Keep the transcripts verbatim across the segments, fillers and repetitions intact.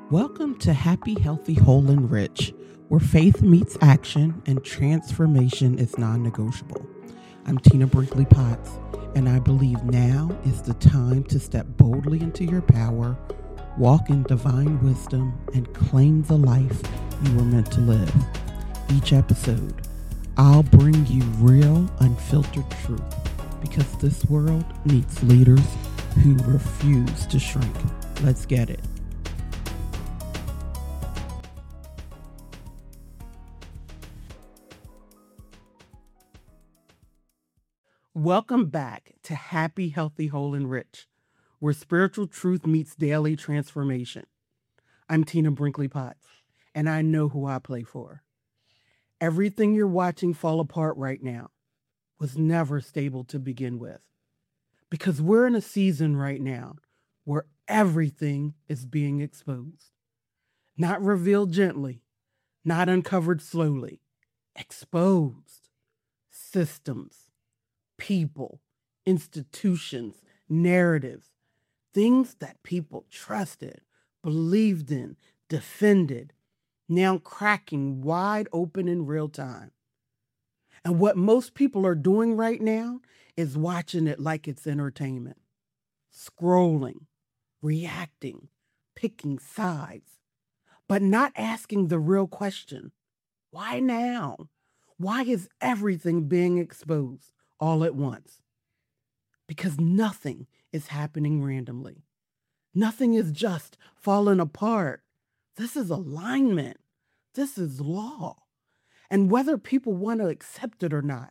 Welcome to Happy, Healthy, Whole, and Rich, where faith meets action and transformation is non negotiable. I'm Tina Brinkley Potts, and I believe now is the time to step boldly into your power, walk in divine wisdom, and claim the life you were meant to live. Each episode, I'll bring you real, unfiltered truth, because this world needs leaders who refuse to shrink. Let's get it. Welcome back to Happy, Healthy, Whole, and Rich, where spiritual truth meets daily transformation. I'm Tina Brinkley Potts, and I know who I play for. Everything you're watching fall apart right now was never stable to begin with, because we're in a season right now where everything is being exposed. Not revealed gently, not uncovered slowly, exposed. Systems, people, institutions, narratives, things that people trusted, believed in, defended, now cracking wide open in real time. And what most people are doing right now is watching it like it's entertainment, scrolling, reacting, picking sides, but not asking the real question, why now? Why is everything being exposed all at once? Because nothing is happening randomly. Nothing is just falling apart. This is alignment. This is law. And whether people want to accept it or not,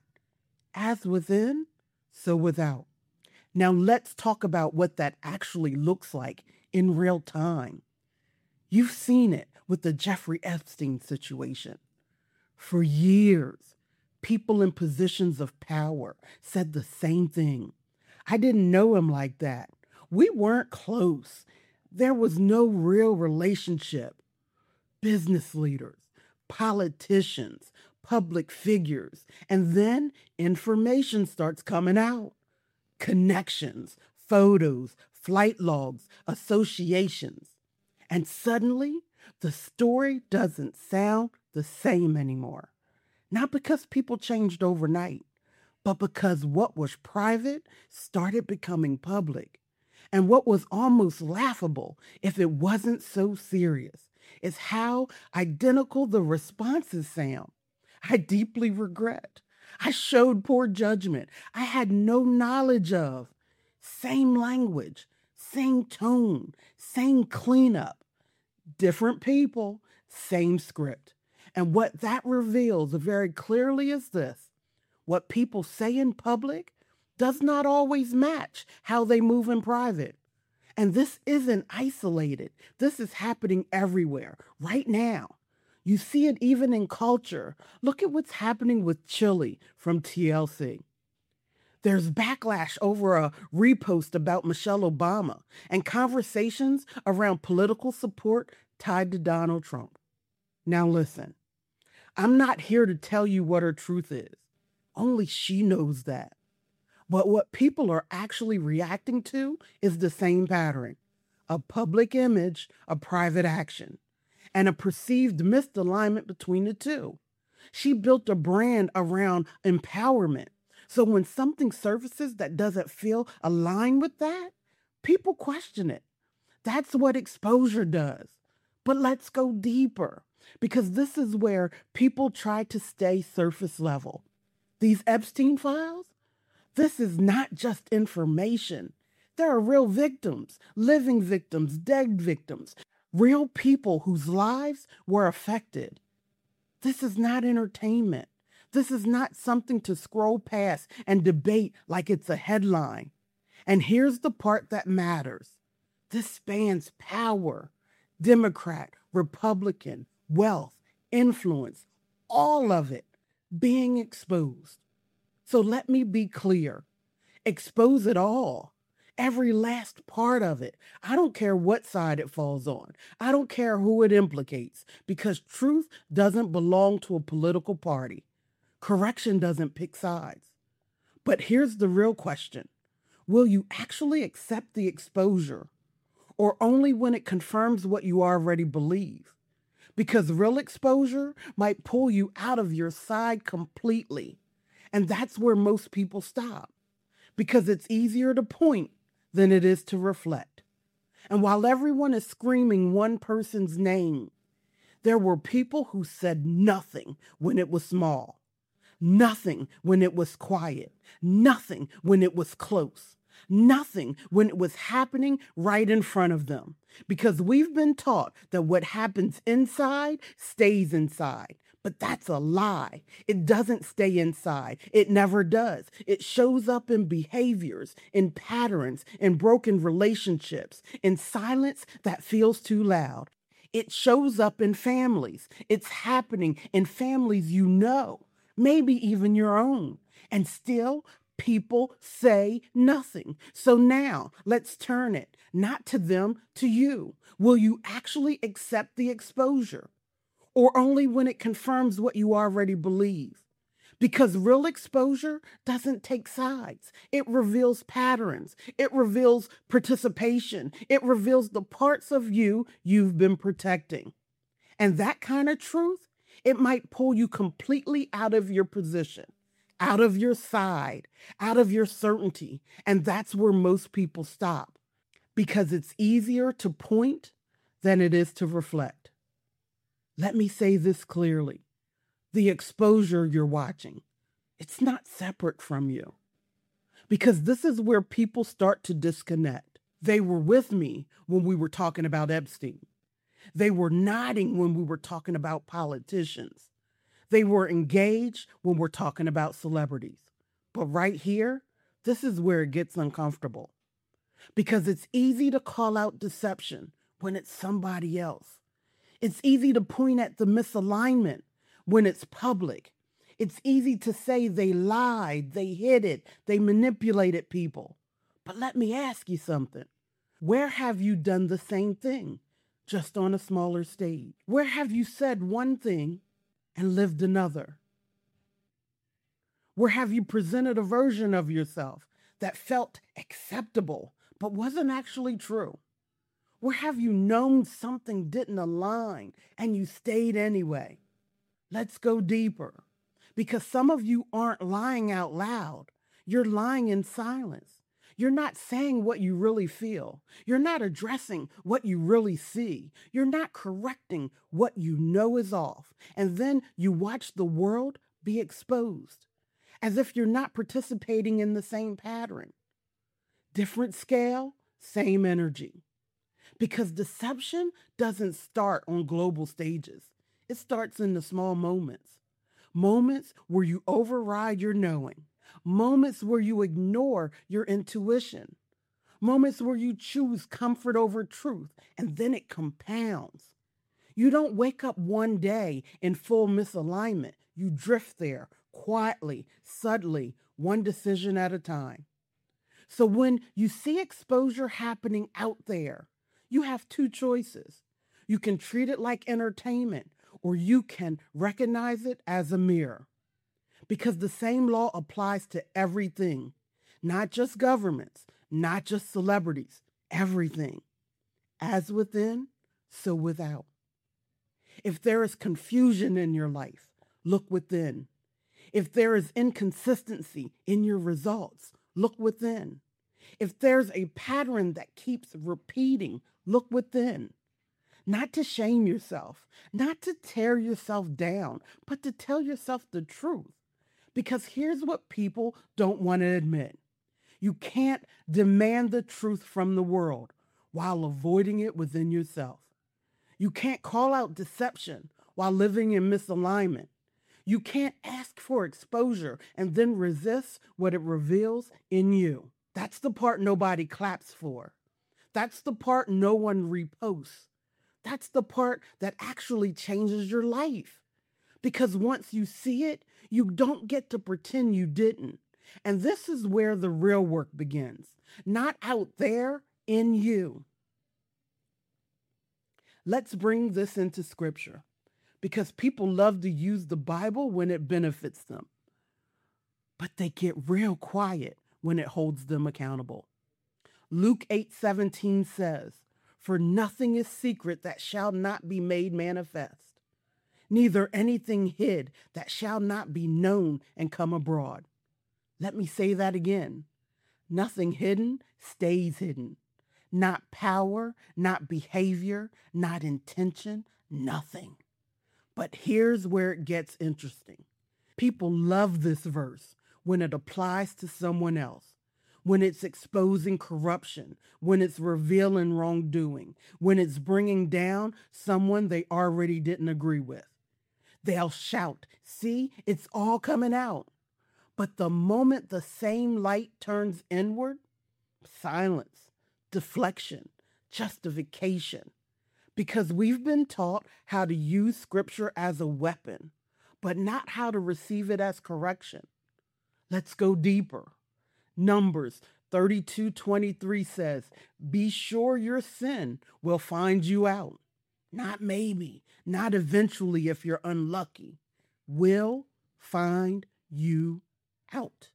as within, so without. Now let's talk about what that actually looks like in real time. You've seen it with the Jeffrey Epstein situation. For years, people in positions of power said the same thing. I didn't know him like that. We weren't close. There was no real relationship. Business leaders, politicians, public figures, and then information starts coming out. Connections, photos, flight logs, associations. And suddenly, the story doesn't sound the same anymore. Not because people changed overnight, but because what was private started becoming public. And what was almost laughable, if it wasn't so serious, is how identical the responses sound. I deeply regret. I showed poor judgment. I had no knowledge of. Same language, same tone, same cleanup. Different people, same script. And what that reveals very clearly is this: what people say in public does not always match how they move in private. And this isn't isolated. This is happening everywhere, right now. You see it even in culture. Look at what's happening with Chili from T L C. There's backlash over a repost about Michelle Obama and conversations around political support tied to Donald Trump. Now listen, I'm not here to tell you what her truth is. Only she knows that. But what people are actually reacting to is the same pattern: a public image, a private action, and a perceived misalignment between the two. She built a brand around empowerment. So when something surfaces that doesn't feel aligned with that, people question it. That's what exposure does. But let's go deeper, because this is where people try to stay surface level. These Epstein files, this is not just information. There are real victims, living victims, dead victims, real people whose lives were affected. This is not entertainment. This is not something to scroll past and debate like it's a headline. And here's the part that matters. This spans power, Democrat, Republican, wealth, influence, all of it being exposed. So let me be clear. Expose it all. Every last part of it. I don't care what side it falls on. I don't care who it implicates, because truth doesn't belong to a political party. Correction doesn't pick sides. But here's the real question. Will you actually accept the exposure? or only when it confirms what you already believe. Because real exposure might pull you out of your side completely. And that's where most people stop. Because it's easier to point than it is to reflect. And while everyone is screaming one person's name, there were people who said nothing when it was small, nothing when it was quiet, nothing when it was close, nothing when it was happening right in front of them. Because we've been taught that what happens inside stays inside. But that's a lie. It doesn't stay inside. It never does. It shows up in behaviors, in patterns, in broken relationships, in silence that feels too loud. It shows up in families. It's happening in families you know, maybe even your own. And still, people say nothing. So now let's turn it, not to them, to you. Will you actually accept the exposure? Or only when it confirms what you already believe? Because real exposure doesn't take sides. It reveals patterns. It reveals participation. It reveals the parts of you you've been protecting. And that kind of truth, it might pull you completely out of your position, out of your side, out of your certainty. And that's where most people stop. Because it's easier to point than it is to reflect. Let me say this clearly. The exposure you're watching, it's not separate from you. Because this is where people start to disconnect. They were with me when we were talking about Epstein. They were nodding when we were talking about politicians. They were engaged when we're talking about celebrities. But right here, this is where it gets uncomfortable. Because it's easy to call out deception when it's somebody else. It's easy to point at the misalignment when it's public. It's easy to say they lied, they hid it, they manipulated people. But let me ask you something. Where have you done the same thing, just on a smaller stage? Where have you said one thing and lived another? Where have you presented a version of yourself that felt acceptable but wasn't actually true? Where have you known something didn't align and you stayed anyway? Let's go deeper. Because some of you aren't lying out loud. You're lying in silence. You're not saying what you really feel. You're not addressing what you really see. You're not correcting what you know is off. And then you watch the world be exposed as if you're not participating in the same pattern. Different scale, same energy. Because deception doesn't start on global stages. It starts in the small moments. Moments where you override your knowing. Moments where you ignore your intuition. Moments where you choose comfort over truth, and then it compounds. You don't wake up one day in full misalignment. You drift there quietly, subtly, one decision at a time. So when you see exposure happening out there, you have two choices. You can treat it like entertainment, or you can recognize it as a mirror. Because the same law applies to everything, not just governments, not just celebrities, everything. As within, so without. If there is confusion in your life, look within. If there is inconsistency in your results, look within. If there's a pattern that keeps repeating, look within. Not to shame yourself, not to tear yourself down, but to tell yourself the truth. Because here's what people don't want to admit. You can't demand the truth from the world while avoiding it within yourself. You can't call out deception while living in misalignment. You can't ask for exposure and then resist what it reveals in you. That's the part nobody claps for. That's the part no one reposts. That's the part that actually changes your life. Because once you see it, you don't get to pretend you didn't. And this is where the real work begins, not out there, in you. Let's bring this into scripture, because people love to use the Bible when it benefits them, but they get real quiet when it holds them accountable. Luke eight seventeen says, For nothing is secret that shall not be made manifest, neither anything hid that shall not be known and come abroad. Let me say that again. Nothing hidden stays hidden. Not power, not behavior, not intention, nothing. But here's where it gets interesting. People love this verse when it applies to someone else, when it's exposing corruption, when it's revealing wrongdoing, when it's bringing down someone they already didn't agree with. They'll shout, "See, it's all coming out." But the moment the same light turns inward, silence, deflection, justification. Because we've been taught how to use scripture as a weapon, but not how to receive it as correction. Let's go deeper. Numbers thirty-two twenty-three says, "Be sure your sin will find you out." Not maybe, not eventually if you're unlucky. Will find you out.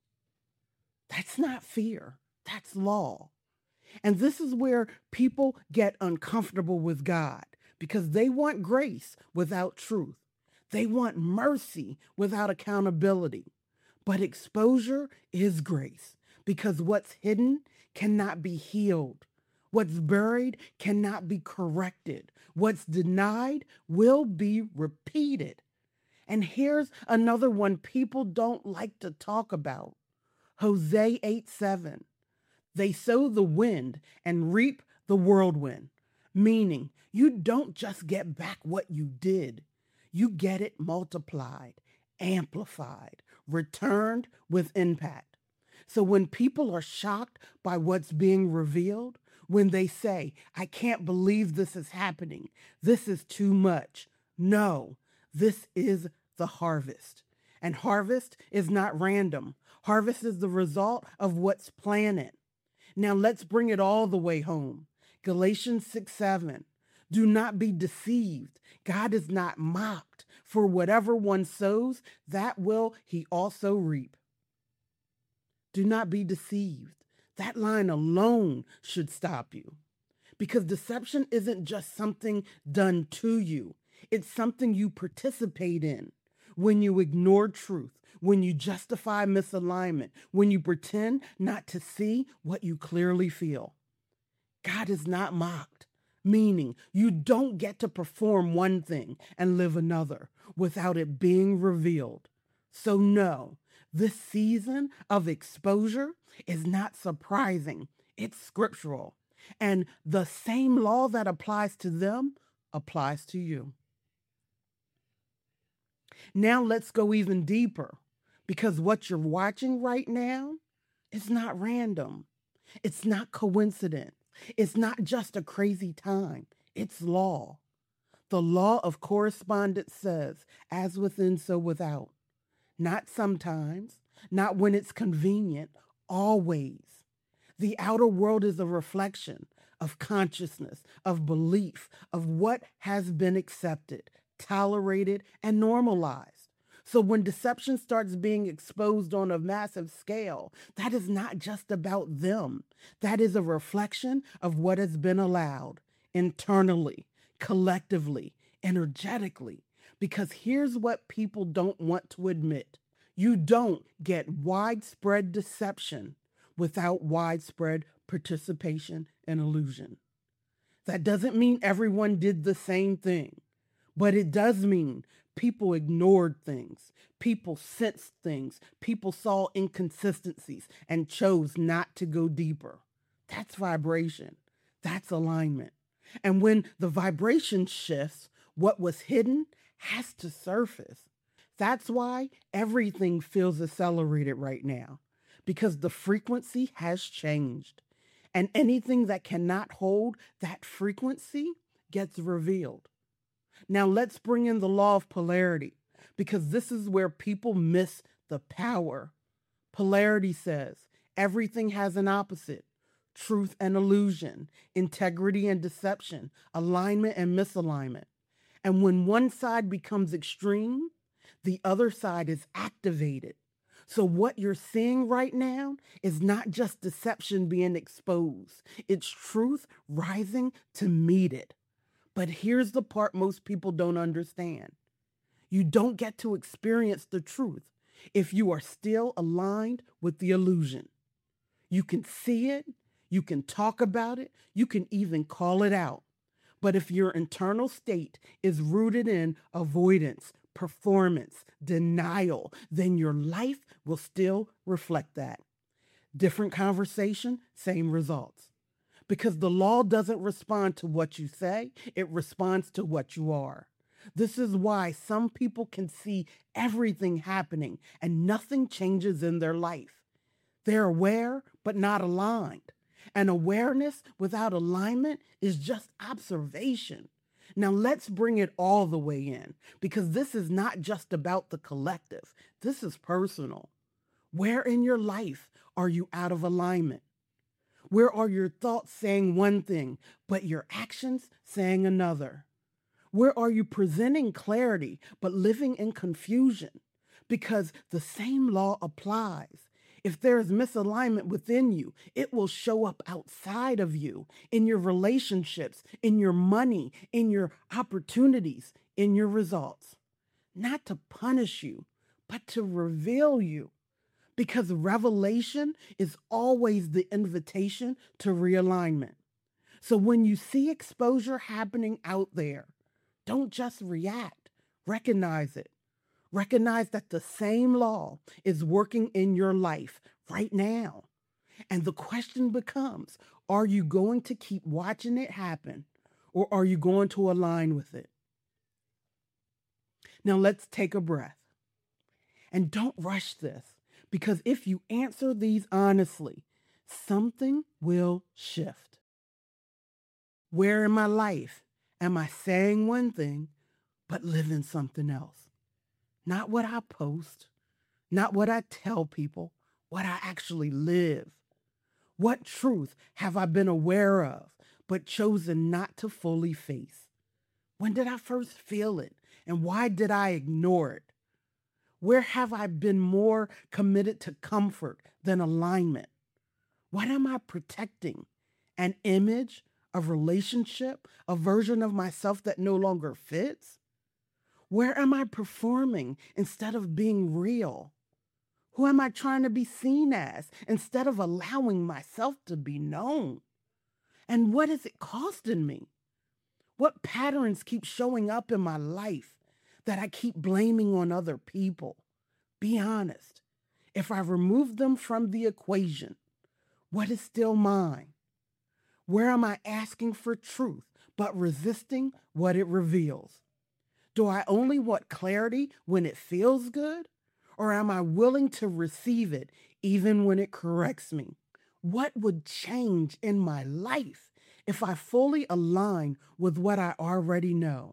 That's not fear. That's law. And this is where people get uncomfortable with God because they want grace without truth. They want mercy without accountability. But exposure is grace because what's hidden cannot be healed. What's buried cannot be corrected. What's denied will be repeated. And here's another one people don't like to talk about. Hosea eight seven. They sow the wind and reap the whirlwind, meaning you don't just get back what you did. You get it multiplied, amplified, returned with impact. So when people are shocked by what's being revealed, when they say, "I can't believe this is happening. This is too much." No, this is the harvest. And harvest is not random. Harvest is the result of what's planted. Now let's bring it all the way home. Galatians six seven. Do not be deceived. God is not mocked. For whatever one sows, that will he also reap. Do not be deceived. That line alone should stop you. Because deception isn't just something done to you. It's something you participate in. When you ignore truth, when you justify misalignment, when you pretend not to see what you clearly feel. God is not mocked, meaning you don't get to perform one thing and live another without it being revealed. So no, this season of exposure is not surprising. It's scriptural. And the same law that applies to them applies to you. Now let's go even deeper, because what you're watching right now is not random. It's not coincidence. It's not just a crazy time. It's law. The law of correspondence says, as within, so without. Not sometimes, not when it's convenient, always. The outer world is a reflection of consciousness, of belief, of what has been accepted, tolerated, and normalized. So when deception starts being exposed on a massive scale, that is not just about them. That is a reflection of what has been allowed internally, collectively, energetically. Because here's what people don't want to admit. You don't get widespread deception without widespread participation and illusion. That doesn't mean everyone did the same thing. But it does mean people ignored things, people sensed things, people saw inconsistencies and chose not to go deeper. That's vibration. That's alignment. And when the vibration shifts, what was hidden has to surface. That's why everything feels accelerated right now, because the frequency has changed. And anything that cannot hold that frequency gets revealed. Now let's bring in the law of polarity, because this is where people miss the power. Polarity says everything has an opposite: truth and illusion, integrity and deception, alignment and misalignment. And when one side becomes extreme, the other side is activated. So what you're seeing right now is not just deception being exposed. It's truth rising to meet it. But here's the part most people don't understand. You don't get to experience the truth if you are still aligned with the illusion. You can see it, you can talk about it, you can even call it out. But if your internal state is rooted in avoidance, performance, denial, then your life will still reflect that. Different conversation, same results. Because the law doesn't respond to what you say, it responds to what you are. This is why some people can see everything happening and nothing changes in their life. They're aware, but not aligned. And awareness without alignment is just observation. Now let's bring it all the way in, because this is not just about the collective. This is personal. Where in your life are you out of alignment? Where are your thoughts saying one thing, but your actions saying another? Where are you presenting clarity, but living in confusion? Because the same law applies. If there is misalignment within you, it will show up outside of you, in your relationships, in your money, in your opportunities, in your results. Not to punish you, but to reveal you. Because revelation is always the invitation to realignment. So when you see exposure happening out there, don't just react, recognize it. Recognize that the same law is working in your life right now. And the question becomes, are you going to keep watching it happen, or are you going to align with it? Now let's take a breath. And don't rush this, because if you answer these honestly, something will shift. Where in my life am I saying one thing, but living something else? Not what I post, not what I tell people, what I actually live. What truth have I been aware of, but chosen not to fully face? When did I first feel it, and why did I ignore it? Where have I been more committed to comfort than alignment? What am I protecting? An image, a relationship, a version of myself that no longer fits? Where am I performing instead of being real? Who am I trying to be seen as instead of allowing myself to be known? And what is it costing me? What patterns keep showing up in my life that I keep blaming on other people? Be honest. If I remove them from the equation, what is still mine? Where am I asking for truth but resisting what it reveals? Do I only want clarity when it feels good? Or am I willing to receive it even when it corrects me? What would change in my life if I fully align with what I already know?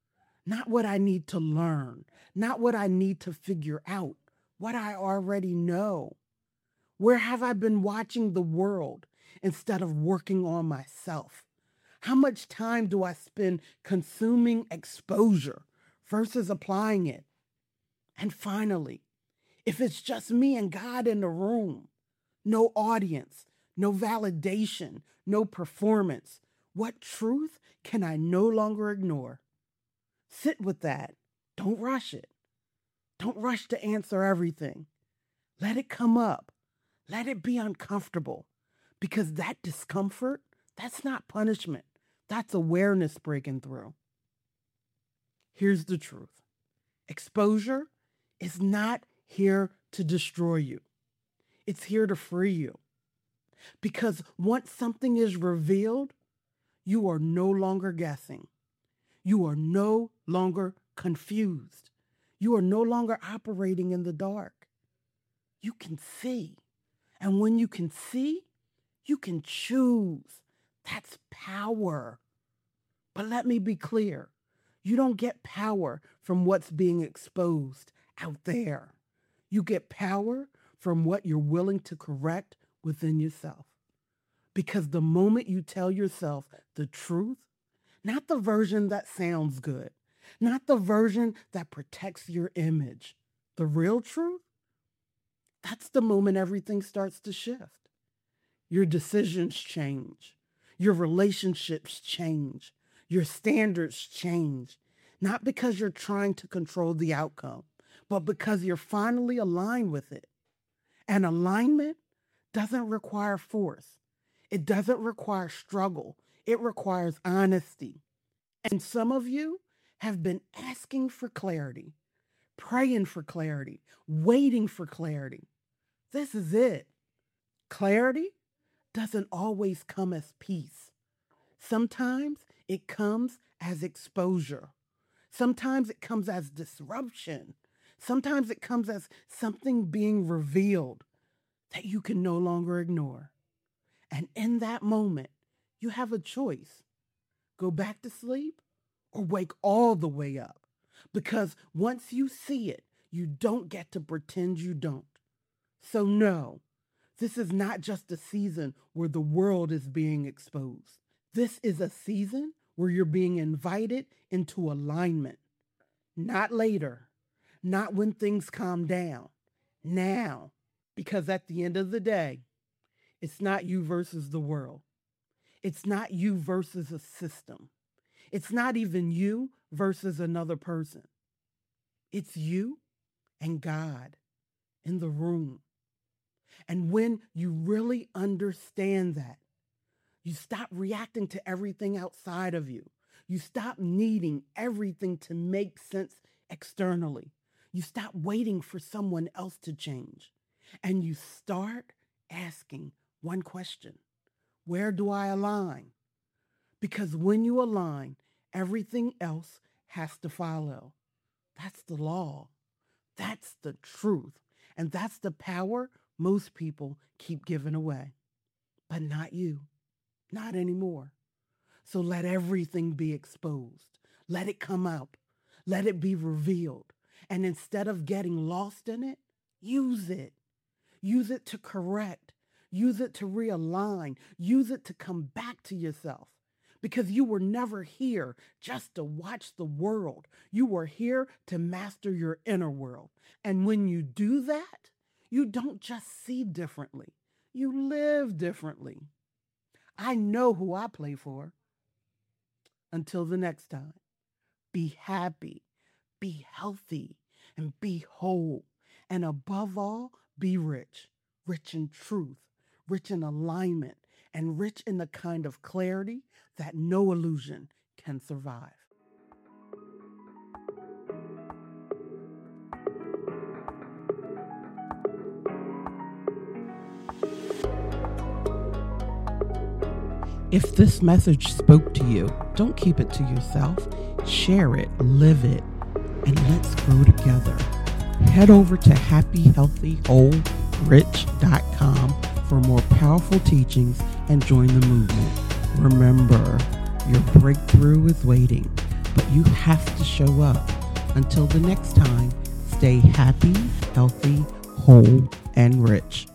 Not what I need to learn, not what I need to figure out, what I already know. Where have I been watching the world instead of working on myself? How much time do I spend consuming exposure versus applying it? And finally, if it's just me and God in the room, no audience, no validation, no performance, what truth can I no longer ignore? Sit with that. Don't rush it. Don't rush to answer everything. Let it come up. Let it be uncomfortable, because that discomfort, that's not punishment. That's awareness breaking through. Here's the truth. Exposure is not here to destroy you. It's here to free you. Because once something is revealed, you are no longer guessing. You are no longer confused. You are no longer operating in the dark. You can see. And when you can see, you can choose. That's power. But let me be clear. You don't get power from what's being exposed out there. You get power from what you're willing to correct within yourself. Because the moment you tell yourself the truth, not the version that sounds good, not the version that protects your image, the real truth, that's the moment everything starts to shift. Your decisions change. Your relationships change. Your standards change. Not because you're trying to control the outcome, but because you're finally aligned with it. And alignment doesn't require force. It doesn't require struggle. It requires honesty. And some of you have been asking for clarity, praying for clarity, waiting for clarity. This is it. Clarity doesn't always come as peace. Sometimes it comes as exposure. Sometimes it comes as disruption. Sometimes it comes as something being revealed that you can no longer ignore. And in that moment, you have a choice. Go back to sleep or wake all the way up. Because once you see it, you don't get to pretend you don't. So no, this is not just a season where the world is being exposed. This is a season where you're being invited into alignment. Not later, not when things calm down. Now, because at the end of the day, it's not you versus the world. It's not you versus a system. It's not even you versus another person. It's you and God in the room. And when you really understand that, you stop reacting to everything outside of you. You stop needing everything to make sense externally. You stop waiting for someone else to change. And you start asking one question: where do I align? Because when you align, everything else has to follow. That's the law. That's the truth. And that's the power most people keep giving away. But not you. Not anymore. So let everything be exposed. Let it come out. Let it be revealed. And instead of getting lost in it, use it. Use it to correct. Use it to realign. Use it to come back to yourself. Because you were never here just to watch the world. You were here to master your inner world. And when you do that, you don't just see differently. You live differently. I know who I play for. Until the next time, be happy, be healthy, and be whole. And above all, be rich. Rich in truth, rich in alignment, and rich in the kind of clarity that no illusion can survive. If this message spoke to you, don't keep it to yourself. Share it, live it, and let's grow together. Head over to happy healthy whole rich dot com for more powerful teachings and join the movement. Remember, your breakthrough is waiting, but you have to show up. Until the next time, stay happy, healthy, whole, and rich.